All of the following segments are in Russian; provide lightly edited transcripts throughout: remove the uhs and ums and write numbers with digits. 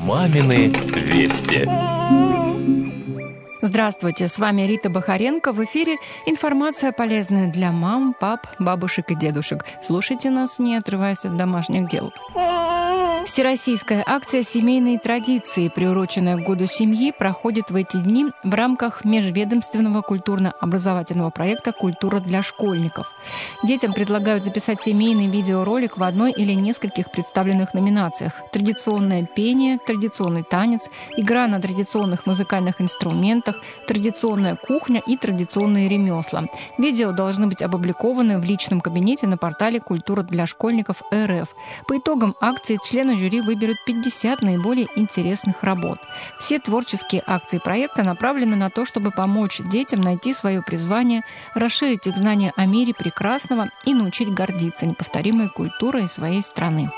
Мамины вести. Здравствуйте, с вами Рита Бахаренко. В эфире информация полезная для мам, пап, бабушек и дедушек. Слушайте нас, не отрываясь от домашних дел. Всероссийская акция «Семейные традиции», приуроченная к Году семьи, проходит в эти дни в рамках межведомственного культурно-образовательного проекта «Культура для школьников». Детям предлагают записать семейный видеоролик в одной или нескольких представленных номинациях: традиционное пение, традиционный танец, игра на традиционных музыкальных инструментах, традиционная кухня и традиционные ремесла. Видео должны быть опубликованы в личном кабинете на портале «Культура для школьников РФ». По итогам акции члены жюри выберут 50 наиболее интересных работ. Все творческие акции проекта направлены на то, чтобы помочь детям найти свое призвание, расширить их знания о мире прекрасного и научить гордиться неповторимой культурой своей страны.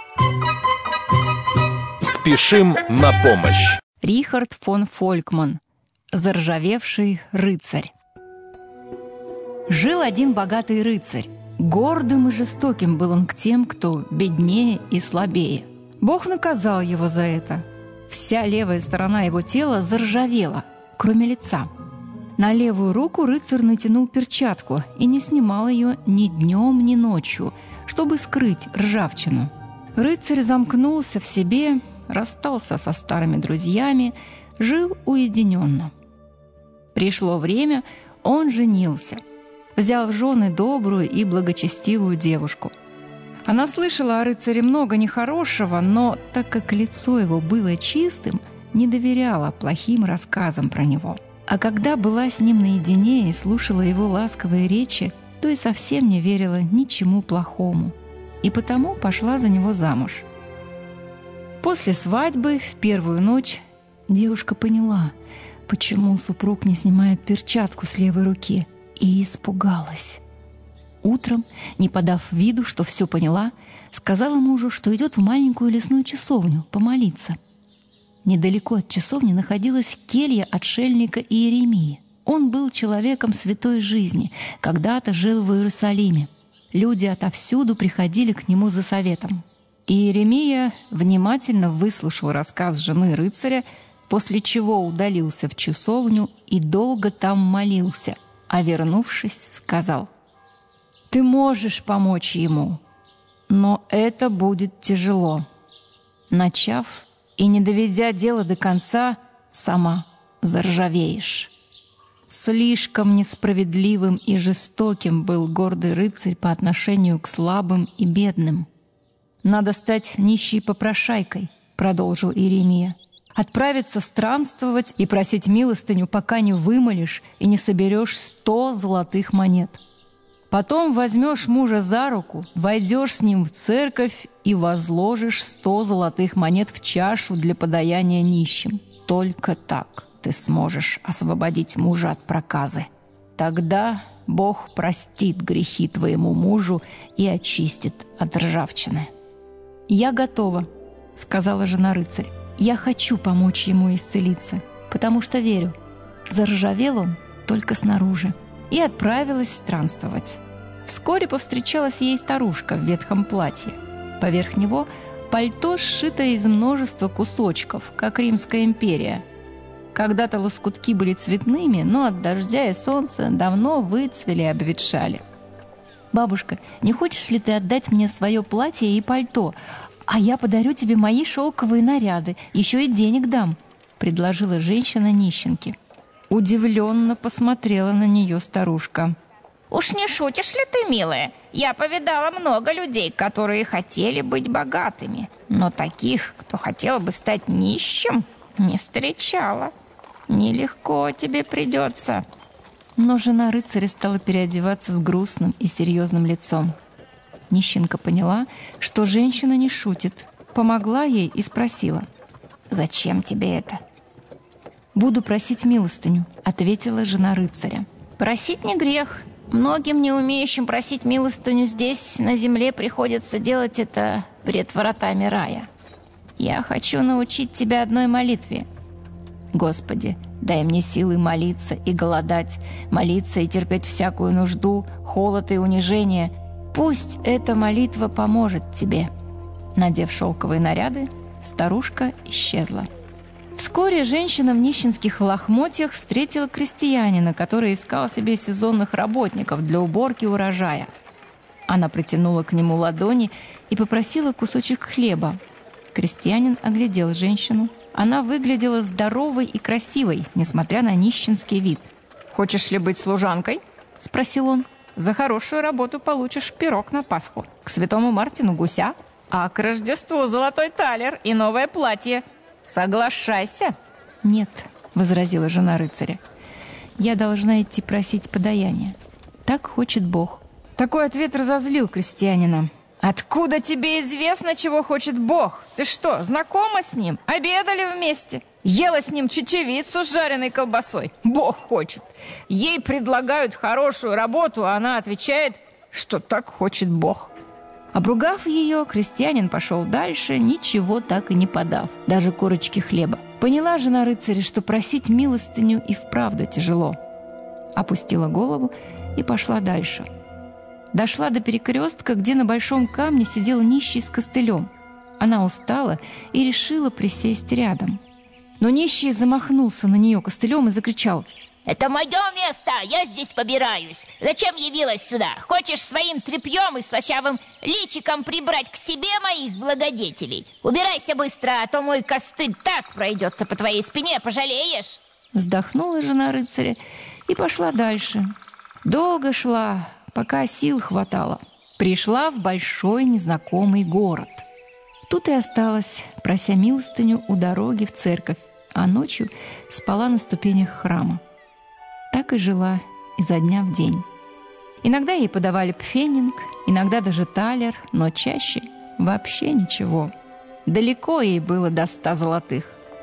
Спешим на помощь. Рихард фон Фолькман. Заржавевший рыцарь. Жил один богатый рыцарь. Гордым и жестоким был он к тем, кто беднее и слабее. Бог наказал его за это. Вся левая сторона его тела заржавела, кроме лица. На левую руку рыцарь натянул перчатку и не снимал ее ни днем, ни ночью, чтобы скрыть ржавчину. Рыцарь замкнулся в себе, расстался со старыми друзьями, жил уединенно. Пришло время, он женился. Взял в жены добрую и благочестивую девушку. Она слышала о рыцаре много нехорошего, но, так как лицо его было чистым, не доверяла плохим рассказам про него. А когда была с ним наедине и слушала его ласковые речи, то и совсем не верила ничему плохому. И потому пошла за него замуж. После свадьбы, в первую ночь, девушка поняла, почему супруг не снимает перчатку с левой руки, и испугалась. Утром, не подав виду, что все поняла, сказала мужу, что идет в маленькую лесную часовню помолиться. Недалеко от часовни находилась келья отшельника Иеремии. Он был человеком святой жизни, когда-то жил в Иерусалиме. Люди отовсюду приходили к нему за советом. Иеремия внимательно выслушал рассказ жены рыцаря, после чего удалился в часовню и долго там молился, а вернувшись, сказал: «Ты можешь помочь ему, но это будет тяжело. Начав и не доведя дело до конца, сама заржавеешь». Слишком несправедливым и жестоким был гордый рыцарь по отношению к слабым и бедным. «Надо стать нищей попрошайкой», — продолжил Иеремия. «Отправиться странствовать и просить милостыню, пока не вымолишь и не соберешь 100 золотых монет. Потом возьмешь мужа за руку, войдешь с ним в церковь и возложишь 100 золотых монет в чашу для подаяния нищим. Только так ты сможешь освободить мужа от проказы. Тогда Бог простит грехи твоему мужу и очистит от ржавчины». «Я готова», — сказала жена рыцарь. «Я хочу помочь ему исцелиться, потому что верю. Заржавел он только снаружи». И отправилась странствовать. Вскоре повстречалась ей старушка в ветхом платье. Поверх него пальто, сшитое из множества кусочков, как Римская империя. Когда-то лоскутки были цветными, но от дождя и солнца давно выцвели и обветшали. «Бабушка, не хочешь ли ты отдать мне свое платье и пальто, а я подарю тебе мои шелковые наряды, еще и денег дам?» — предложила женщина нищенке. Удивленно посмотрела на нее старушка. «Уж не шутишь ли ты, милая? Я повидала много людей, которые хотели быть богатыми, но таких, кто хотел бы стать нищим, не встречала. Нелегко тебе придется». Но жена рыцаря стала переодеваться с грустным и серьезным лицом. Нищенка поняла, что женщина не шутит, помогла ей и спросила: «Зачем тебе это?» «Буду просить милостыню», — ответила жена рыцаря. «Просить не грех. Многим, не умеющим просить милостыню здесь, на земле, приходится делать это пред воротами рая. Я хочу научить тебя одной молитве. Господи, дай мне силы молиться и голодать, молиться и терпеть всякую нужду, холод и унижение. Пусть эта молитва поможет тебе». Надев шелковые наряды, Старушка исчезла. Вскоре женщина в нищенских лохмотьях встретила крестьянина, который искал себе сезонных работников для уборки урожая. Она протянула к нему ладони и попросила кусочек хлеба. Крестьянин оглядел женщину. Она выглядела здоровой и красивой, несмотря на нищенский вид. «Хочешь ли быть служанкой?» – спросил он. «За хорошую работу получишь пирог на Пасху, к святому Мартину гуся, а к Рождеству золотой талер и новое платье. Соглашайся!» «Нет», — возразила жена рыцаря, — «я должна идти просить подаяния. Так хочет Бог». Такой ответ разозлил крестьянина. «Откуда тебе известно, чего хочет Бог? Ты что, знакома с ним? Обедали вместе? Ела с ним чечевицу с жареной колбасой? Бог хочет. Ей предлагают хорошую работу, а она отвечает, что так хочет Бог». Обругав ее, крестьянин пошел дальше, ничего так и не подав, даже корочки хлеба. Поняла жена рыцаря, что просить милостыню и вправду тяжело. Опустила голову и пошла дальше. Дошла до перекрестка, где на большом камне сидел нищий с костылем. Она устала и решила присесть рядом. Но нищий замахнулся на нее костылем и закричал: «Это мое место, я здесь побираюсь. Зачем явилась сюда? Хочешь своим тряпьем и слащавым личиком прибрать к себе моих благодетелей? Убирайся быстро, а то мой костыль так пройдется по твоей спине, пожалеешь!» Вздохнула жена рыцаря и пошла дальше. Долго шла, пока сил хватало. Пришла в большой незнакомый город. Тут и осталась, прося милостыню у дороги в церковь, а ночью спала на ступенях храма. Так и жила изо дня в день. Иногда ей подавали пфенинг, иногда даже талер, но чаще вообще ничего. Далеко ей было до 100 золотых.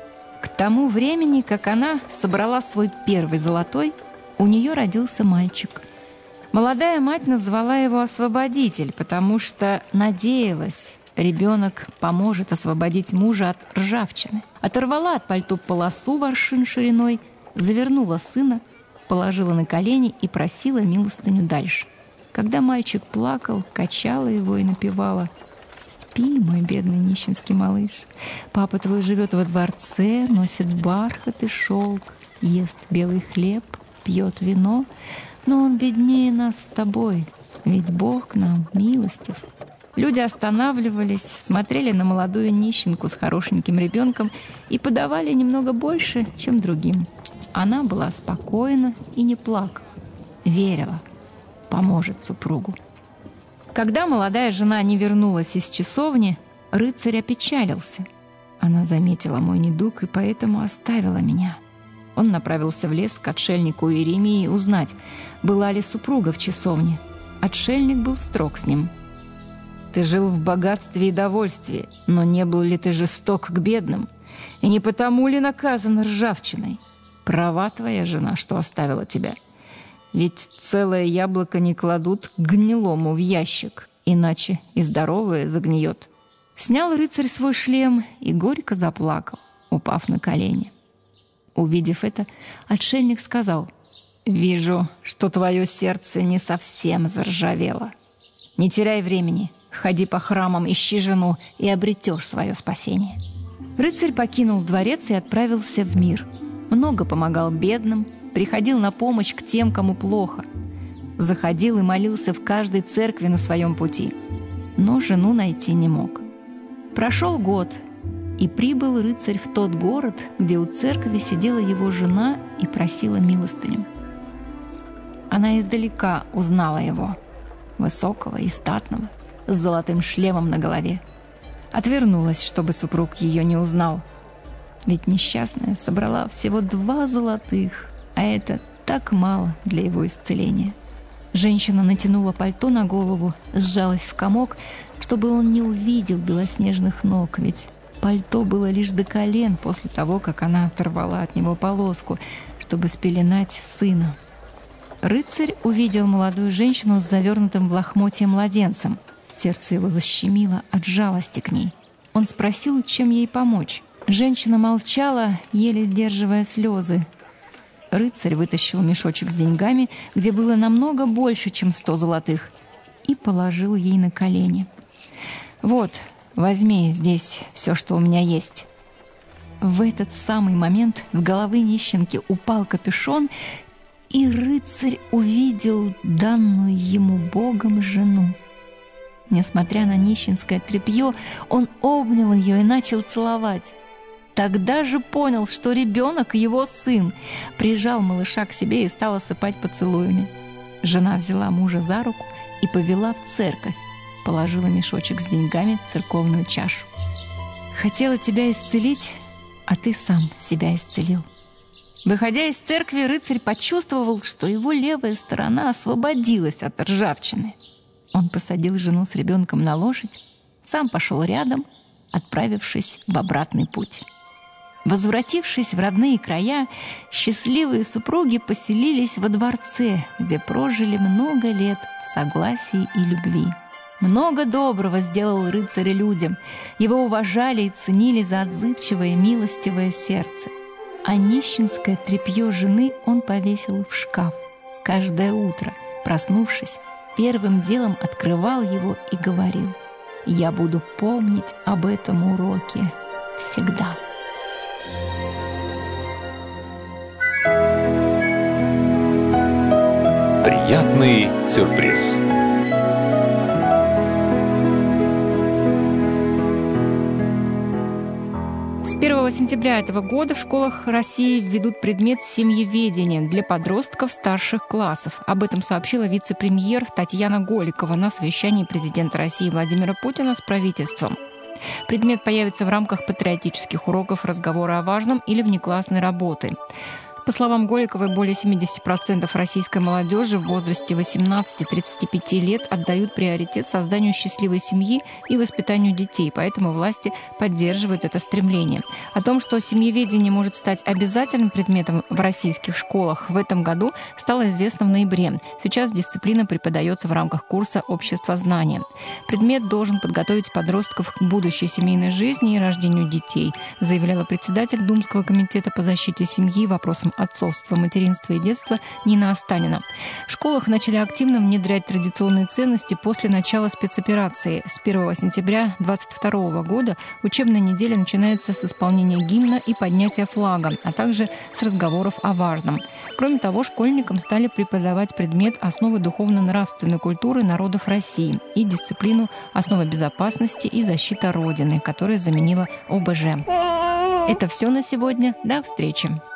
К тому времени, как она собрала свой первый золотой, у нее родился мальчик. Молодая мать назвала его Освободитель, потому что надеялась, ребенок поможет освободить мужа от ржавчины. Оторвала от пальто полосу в аршин шириной, завернула сына, положила на колени и просила милостыню дальше. Когда мальчик плакал, качала его и напевала: «Спи, мой бедный нищенский малыш. Папа твой живет во дворце, носит бархат и шелк, ест белый хлеб, пьет вино, но он беднее нас с тобой, ведь Бог к нам милостив». Люди останавливались, смотрели на молодую нищенку с хорошеньким ребенком и подавали немного больше, чем другим. Она была спокойна и не плакала, верила, поможет супругу. Когда молодая жена не вернулась из часовни, рыцарь опечалился. Она заметила мой недуг и поэтому оставила меня. Он направился в лес к отшельнику Иеремии узнать, была ли супруга в часовне. Отшельник был строг с ним. «Ты жил в богатстве и довольстве, но не был ли ты жесток к бедным? И не потому ли наказан ржавчиной? Права твоя жена, что оставила тебя. Ведь целое яблоко не кладут к гнилому в ящик, иначе и здоровое загниет». Снял рыцарь свой шлем и горько заплакал, упав на колени. Увидев это, отшельник сказал: «Вижу, что твое сердце не совсем заржавело. Не теряй времени, ходи по храмам, ищи жену, и обретешь свое спасение». Рыцарь покинул дворец и отправился в мир. Много помогал бедным, приходил на помощь к тем, кому плохо. Заходил и молился в каждой церкви на своем пути. Но жену найти не мог. Прошел год, и прибыл рыцарь в тот город, где у церкви сидела его жена и просила милостыню. Она издалека узнала его, высокого и статного, с золотым шлемом на голове. Отвернулась, чтобы супруг ее не узнал. Ведь несчастная собрала всего 2 золотых, а это так мало для его исцеления. Женщина натянула пальто на голову, сжалась в комок, чтобы он не увидел белоснежных ног, ведь пальто было лишь до колен после того, как она оторвала от него полоску, чтобы спеленать сына. Рыцарь увидел молодую женщину с завернутым в лохмотье младенцем. Сердце его защемило от жалости к ней. Он спросил, чем ей помочь. Женщина молчала, еле сдерживая слезы. Рыцарь вытащил мешочек с деньгами, где было намного больше, чем 100 золотых, и положил ей на колени. «Вот, Возьми здесь все, что у меня есть». В этот самый момент с головы нищенки упал капюшон, и рыцарь увидел данную ему Богом жену. Несмотря на нищенское тряпье, он обнял ее и начал целовать. Тогда же понял, что ребенок — его сын, прижал малыша к себе и стал осыпать поцелуями. Жена взяла мужа за руку и повела в церковь, положила мешочек с деньгами в церковную чашу. «Хотела тебя исцелить, а ты сам себя исцелил». Выходя из церкви, рыцарь почувствовал, что его левая сторона освободилась от ржавчины. Он посадил жену с ребенком на лошадь, сам пошел рядом, отправившись в обратный путь. Возвратившись в родные края, счастливые супруги поселились во дворце, где прожили много лет в согласии и любви. Много доброго сделал рыцарь людям. Его уважали и ценили за отзывчивое и милостивое сердце. А нищенское тряпье жены он повесил в шкаф. Каждое утро, проснувшись, первым делом открывал его и говорил: «Я буду помнить об этом уроке всегда». Приятный сюрприз. С 1 сентября этого года в школах России введут предмет семьеведения для подростков старших классов. Об этом сообщила вице-премьер Татьяна Голикова на совещании президента России Владимира Путина с правительством. Предмет появится в рамках патриотических уроков, разговора о важном или внеклассной работы. По словам Голиковой, более 70% российской молодежи в возрасте 18-35 лет отдают приоритет созданию счастливой семьи и воспитанию детей, поэтому власти поддерживают это стремление. О том, что семьеведение может стать обязательным предметом в российских школах, в этом году стало известно в ноябре. Сейчас дисциплина преподается в рамках курса «Обществознание». Предмет должен подготовить подростков к будущей семейной жизни и рождению детей, заявляла председатель Думского комитета по защите семьи, вопросам отцовства, материнства и детства Нина Останина. В школах начали активно внедрять традиционные ценности после начала спецоперации. С 1 сентября 2022 года учебная неделя начинается с исполнения гимна и поднятия флага, а также с разговоров о важном. Кроме того, школьникам стали преподавать предмет «Основы духовно-нравственной культуры народов России» и дисциплину «Основы безопасности и защита Родины», которая заменила ОБЖ. Это все на сегодня. До встречи!